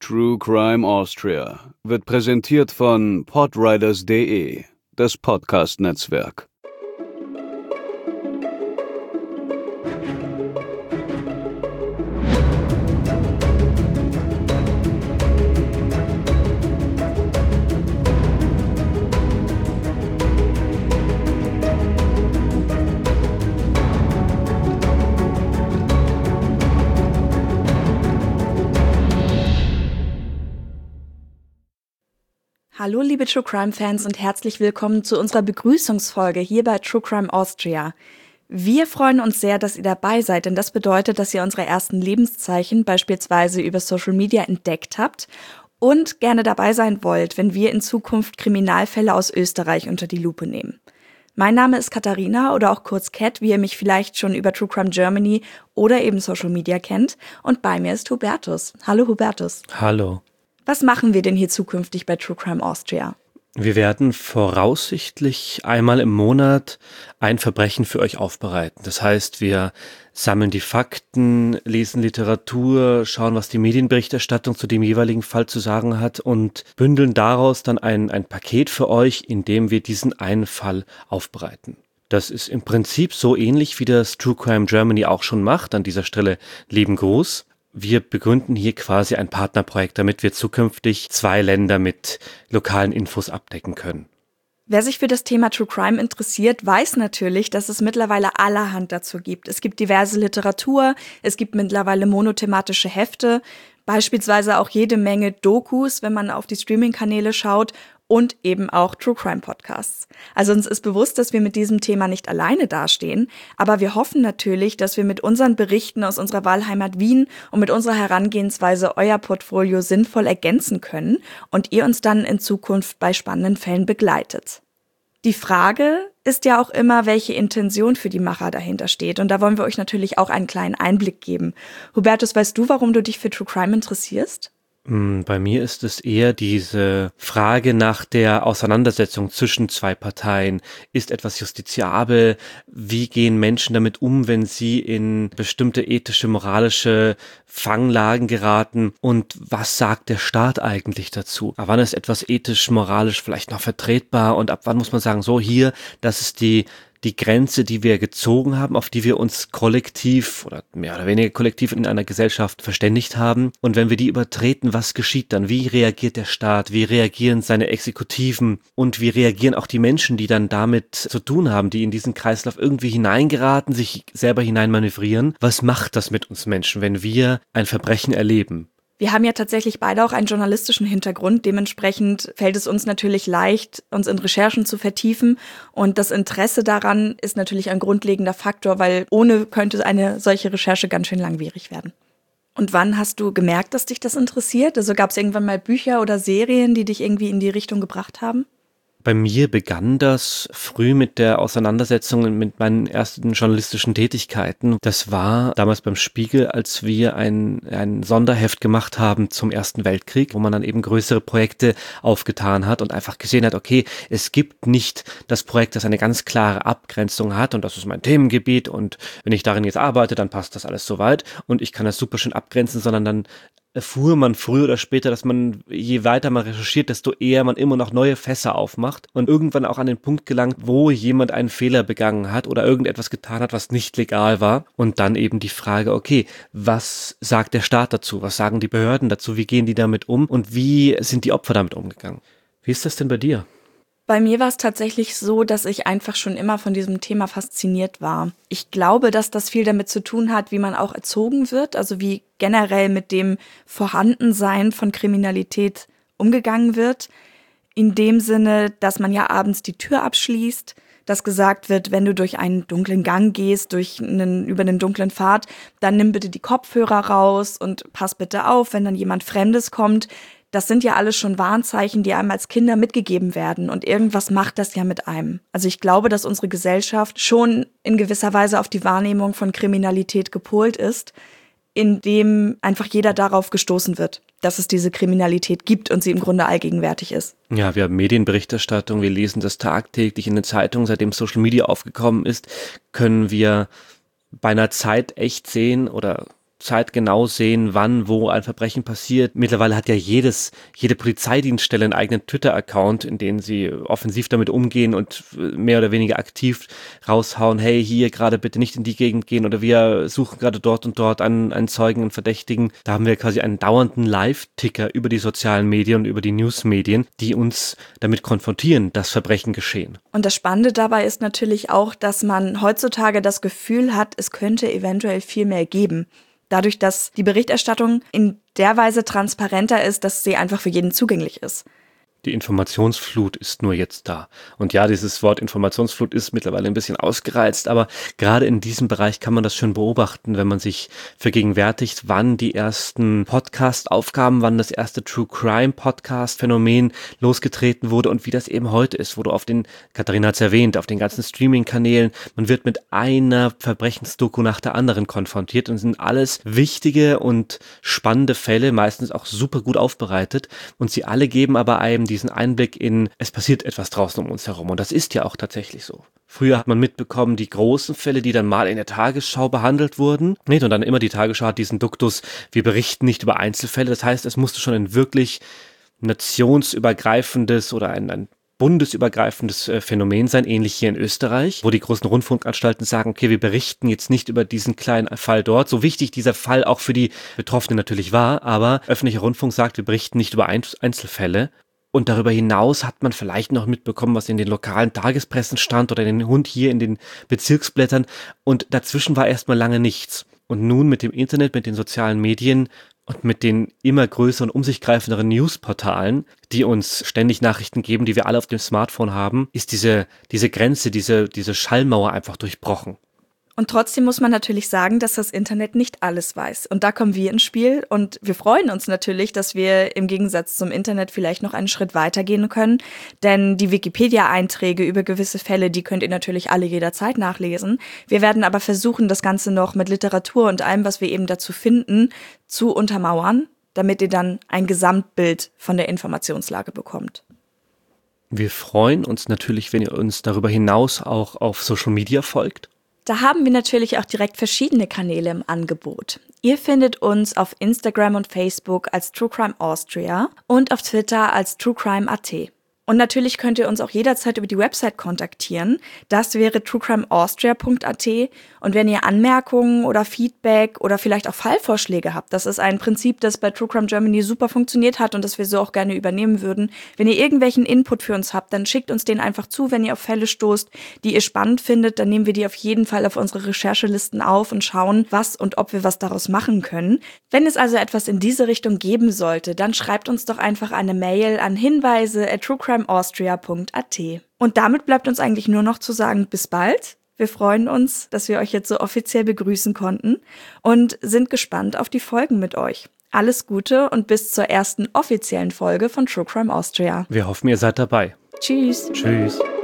True Crime Austria wird präsentiert von podriders.de, das Podcast-Netzwerk. Hallo liebe True Crime Fans und herzlich willkommen zu unserer Begrüßungsfolge hier bei True Crime Austria. Wir freuen uns sehr, dass ihr dabei seid, denn das bedeutet, dass ihr unsere ersten Lebenszeichen beispielsweise über Social Media entdeckt habt und gerne dabei sein wollt, wenn wir in Zukunft Kriminalfälle aus Österreich unter die Lupe nehmen. Mein Name ist Katharina oder auch kurz Cat, wie ihr mich vielleicht schon über True Crime Germany oder eben Social Media kennt, und bei mir ist Hubertus. Hallo Hubertus. Hallo. Was machen wir denn hier zukünftig bei True Crime Austria? Wir werden voraussichtlich einmal im Monat ein Verbrechen für euch aufbereiten. Das heißt, wir sammeln die Fakten, lesen Literatur, schauen, was die Medienberichterstattung zu dem jeweiligen Fall zu sagen hat und bündeln daraus dann ein Paket für euch, in dem wir diesen einen Fall aufbereiten. Das ist im Prinzip so ähnlich, wie das True Crime Germany auch schon macht. An dieser Stelle lieben Gruß. Wir begründen hier quasi ein Partnerprojekt, damit wir zukünftig 2 Länder mit lokalen Infos abdecken können. Wer sich für das Thema True Crime interessiert, weiß natürlich, dass es mittlerweile allerhand dazu gibt. Es gibt diverse Literatur, es gibt mittlerweile monothematische Hefte, beispielsweise auch jede Menge Dokus, wenn man auf die Streaming-Kanäle schaut, und eben auch True Crime Podcasts. Also uns ist bewusst, dass wir mit diesem Thema nicht alleine dastehen, aber wir hoffen natürlich, dass wir mit unseren Berichten aus unserer Wahlheimat Wien und mit unserer Herangehensweise euer Portfolio sinnvoll ergänzen können und ihr uns dann in Zukunft bei spannenden Fällen begleitet. Die Frage ist ja auch immer, welche Intention für die Macher dahinter steht, und da wollen wir euch natürlich auch einen kleinen Einblick geben. Hubertus, weißt du, warum du dich für True Crime interessierst? Bei mir ist es eher diese Frage nach der Auseinandersetzung zwischen 2 Parteien. Ist etwas justiziabel? Wie gehen Menschen damit um, wenn sie in bestimmte ethische, moralische Fanglagen geraten? Und was sagt der Staat eigentlich dazu? Ab wann ist etwas ethisch, moralisch vielleicht noch vertretbar? Und ab wann muss man sagen, so hier, das ist die Grenze, die wir gezogen haben, auf die wir uns kollektiv oder mehr oder weniger kollektiv in einer Gesellschaft verständigt haben. Und wenn wir die übertreten, was geschieht dann? Wie reagiert der Staat? Wie reagieren seine Exekutiven? Und wie reagieren auch die Menschen, die dann damit zu tun haben, die in diesen Kreislauf irgendwie hineingeraten, sich selber hineinmanövrieren? Was macht das mit uns Menschen, wenn wir ein Verbrechen erleben? Wir haben ja tatsächlich beide auch einen journalistischen Hintergrund. Dementsprechend fällt es uns natürlich leicht, uns in Recherchen zu vertiefen. Und das Interesse daran ist natürlich ein grundlegender Faktor, weil ohne könnte eine solche Recherche ganz schön langwierig werden. Und wann hast du gemerkt, dass dich das interessiert? Also gab es irgendwann mal Bücher oder Serien, die dich irgendwie in die Richtung gebracht haben? Bei mir begann das früh mit der Auseinandersetzung mit meinen ersten journalistischen Tätigkeiten. Das war damals beim Spiegel, als wir ein Sonderheft gemacht haben zum Ersten Weltkrieg, wo man dann eben größere Projekte aufgetan hat und einfach gesehen hat, okay, es gibt nicht das Projekt, das eine ganz klare Abgrenzung hat und das ist mein Themengebiet und wenn ich darin jetzt arbeite, dann passt das alles soweit und ich kann das super schön abgrenzen, sondern dann erfuhr man früher oder später, dass man, je weiter man recherchiert, desto eher man immer noch neue Fässer aufmacht und irgendwann auch an den Punkt gelangt, wo jemand einen Fehler begangen hat oder irgendetwas getan hat, was nicht legal war. Und dann eben die Frage, okay, was sagt der Staat dazu? Was sagen die Behörden dazu? Wie gehen die damit um? Und wie sind die Opfer damit umgegangen? Wie ist das denn bei dir? Bei mir war es tatsächlich so, dass ich einfach schon immer von diesem Thema fasziniert war. Ich glaube, dass das viel damit zu tun hat, wie man auch erzogen wird, also wie generell mit dem Vorhandensein von Kriminalität umgegangen wird. In dem Sinne, dass man ja abends die Tür abschließt, dass gesagt wird, wenn du durch einen dunklen Gang gehst, über einen dunklen Pfad, dann nimm bitte die Kopfhörer raus und pass bitte auf, wenn dann jemand Fremdes kommt. Das sind ja alles schon Warnzeichen, die einem als Kinder mitgegeben werden. Und irgendwas macht das ja mit einem. Also ich glaube, dass unsere Gesellschaft schon in gewisser Weise auf die Wahrnehmung von Kriminalität gepolt ist, indem einfach jeder darauf gestoßen wird, dass es diese Kriminalität gibt und sie im Grunde allgegenwärtig ist. Ja, wir haben Medienberichterstattung, wir lesen das tagtäglich in den Zeitungen, seitdem Social Media aufgekommen ist, können wir bei einer Zeit echt sehen oder Zeit genau sehen, wann, wo ein Verbrechen passiert. Mittlerweile hat ja jede Polizeidienststelle einen eigenen Twitter-Account, in dem sie offensiv damit umgehen und mehr oder weniger aktiv raushauen, hey, hier gerade bitte nicht in die Gegend gehen oder wir suchen gerade dort und dort einen Zeugen, einen Verdächtigen. Da haben wir quasi einen dauernden Live-Ticker über die sozialen Medien und über die Newsmedien, die uns damit konfrontieren, dass Verbrechen geschehen. Und das Spannende dabei ist natürlich auch, dass man heutzutage das Gefühl hat, es könnte eventuell viel mehr geben. Dadurch, dass die Berichterstattung in der Weise transparenter ist, dass sie einfach für jeden zugänglich ist. Die Informationsflut ist nur jetzt da. Und ja, dieses Wort Informationsflut ist mittlerweile ein bisschen ausgereizt, aber gerade in diesem Bereich kann man das schön beobachten, wenn man sich vergegenwärtigt, wann die ersten Podcast-Aufgaben, wann das erste True Crime Podcast-Phänomen losgetreten wurde und wie das eben heute ist, wo du Katharina hat es erwähnt, auf den ganzen Streaming-Kanälen, man wird mit einer Verbrechensdoku nach der anderen konfrontiert und sind alles wichtige und spannende Fälle, meistens auch super gut aufbereitet und sie alle geben aber einem diesen Einblick in, es passiert etwas draußen um uns herum. Und das ist ja auch tatsächlich so. Früher hat man mitbekommen, die großen Fälle, die dann mal in der Tagesschau behandelt wurden. Und dann immer die Tagesschau hat diesen Duktus, wir berichten nicht über Einzelfälle. Das heißt, es musste schon ein wirklich nationsübergreifendes oder ein bundesübergreifendes Phänomen sein, ähnlich hier in Österreich, wo die großen Rundfunkanstalten sagen, okay, wir berichten jetzt nicht über diesen kleinen Fall dort, so wichtig dieser Fall auch für die Betroffenen natürlich war, aber öffentlicher Rundfunk sagt, wir berichten nicht über Einzelfälle. Und darüber hinaus hat man vielleicht noch mitbekommen, was in den lokalen Tagespressen stand oder in den Hund hier in den Bezirksblättern. Und dazwischen war erstmal lange nichts. Und nun mit dem Internet, mit den sozialen Medien und mit den immer größeren, um sich greifenderen Newsportalen, die uns ständig Nachrichten geben, die wir alle auf dem Smartphone haben, ist diese Grenze, diese Schallmauer einfach durchbrochen. Und trotzdem muss man natürlich sagen, dass das Internet nicht alles weiß. Und da kommen wir ins Spiel und wir freuen uns natürlich, dass wir im Gegensatz zum Internet vielleicht noch einen Schritt weitergehen können. Denn die Wikipedia-Einträge über gewisse Fälle, die könnt ihr natürlich alle jederzeit nachlesen. Wir werden aber versuchen, das Ganze noch mit Literatur und allem, was wir eben dazu finden, zu untermauern, damit ihr dann ein Gesamtbild von der Informationslage bekommt. Wir freuen uns natürlich, wenn ihr uns darüber hinaus auch auf Social Media folgt. Da haben wir natürlich auch direkt verschiedene Kanäle im Angebot. Ihr findet uns auf Instagram und Facebook als True Crime Austria und auf Twitter als TrueCrime.at. Und natürlich könnt ihr uns auch jederzeit über die Website kontaktieren. Das wäre truecrimeaustria.at. Und wenn ihr Anmerkungen oder Feedback oder vielleicht auch Fallvorschläge habt, das ist ein Prinzip, das bei True Crime Germany super funktioniert hat und das wir so auch gerne übernehmen würden. Wenn ihr irgendwelchen Input für uns habt, dann schickt uns den einfach zu. Wenn ihr auf Fälle stoßt, die ihr spannend findet, dann nehmen wir die auf jeden Fall auf unsere Recherchelisten auf und schauen, was und ob wir was daraus machen können. Wenn es also etwas in diese Richtung geben sollte, dann schreibt uns doch einfach eine Mail an hinweise@truecrimeaustria.at. Und damit bleibt uns eigentlich nur noch zu sagen, bis bald. Wir freuen uns, dass wir euch jetzt so offiziell begrüßen konnten und sind gespannt auf die Folgen mit euch. Alles Gute und bis zur ersten offiziellen Folge von True Crime Austria. Wir hoffen, ihr seid dabei. Tschüss. Tschüss.